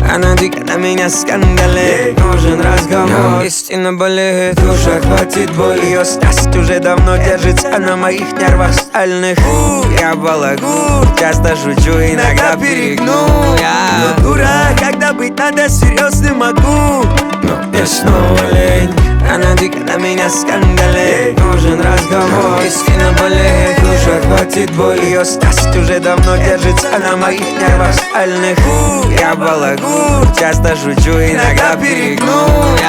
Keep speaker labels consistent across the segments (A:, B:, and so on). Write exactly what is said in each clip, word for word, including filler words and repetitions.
A: Она дико на меня скандалит. Нужен разговор, истинно болеет душа, хватит боли. Ее страсть уже давно держится на моих нервах стальных. Я балагур, часто шучу, иногда перегну. Я но дурак, когда быть надо серьезным могу. Но мне снова лень. Она дико на меня скандалит. Нужен разговор, истинно болеет душа, хватит боли. Ее страсть уже давно держится на моих нервах стальных. Я балагур, часто шучу, иногда перегну.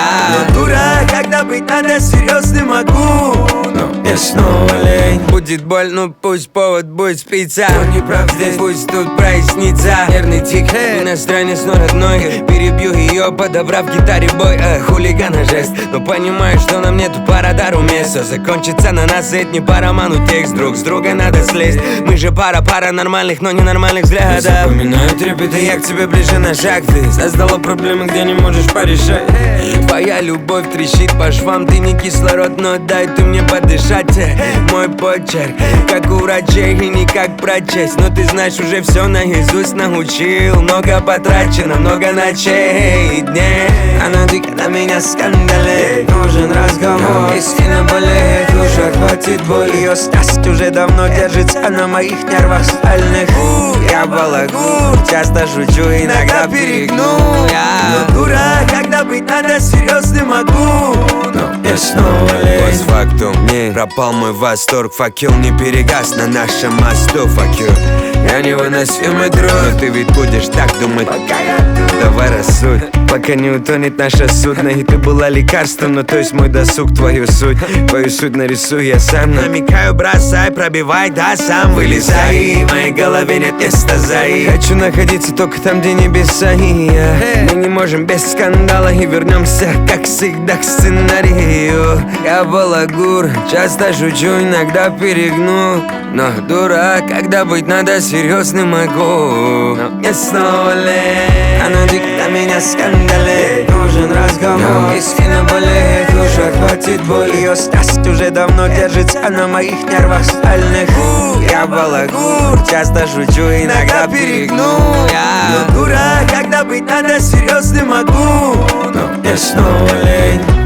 A: Я но дурак, когда быть надо серьезным могу. Но мне снова лень. Будет боль, ну пусть повод будет спиться. Но не прав здесь, пусть тут прояснится. Нервный тик, иностранец, но родной. Перебью ее, подобрав гитаре бой. э, Хулигана жест, но понимаю, что нам нету по радару места. Закончится на нас, это не по роману текст. Друг с друга надо слезть. Мы же пара, пара нормальных, но ненормальных взглядов. Запоминаю трепет, и я к тебе ближе на шаг. Ты создала проблемы, где не можешь порешать. Твоя любовь трещит по швам. Ты не кислород, но дай ты мне подышать. Мой почерк, как у врачей, и не как прочесть. Но ты знаешь, уже все наизусть научил. Много потрачено, много ночей и дней. Она дико на меня скандалит. Нужен разговор, истинно болеет душа, хватит боли. Ее страсть уже давно держится на моих нервах стальных. Я балагур, часто шучу, иногда перегну. Я но дурак, когда быть надо серьезным могу. Но мне снова лень. Постфактум, не пропал мой восторг. Факел не перегас на нашем мосту. Fuck you. Я невыносимый друг, но ты ведь будешь так думать, пока я тут. Давай рассудь, пока не утонет наше судно. И ты была лекарством, но то есть мой досуг, твою суть. Твою суть нарисую я сам. Намекаю, бросай, пробивай, да сам вылезай. В моей голове нет места за и хочу находиться только там, где небеса и я. Мы не можем без скандала и вернемся, как всегда, к сценарию. Я балагур, часто шучу, иногда перегну. Но дурак, когда быть надо серьезным могу. Но мне снова лень. Она дико на меня скандалит. Нужен разговор, истинно болеет душа, хватит боли. Ее страсть уже давно держится на моих нервах стальных. Я балагур, часто шучу, иногда перегну. Я но дурак, когда быть надо серьезным могу. Но мне снова лень.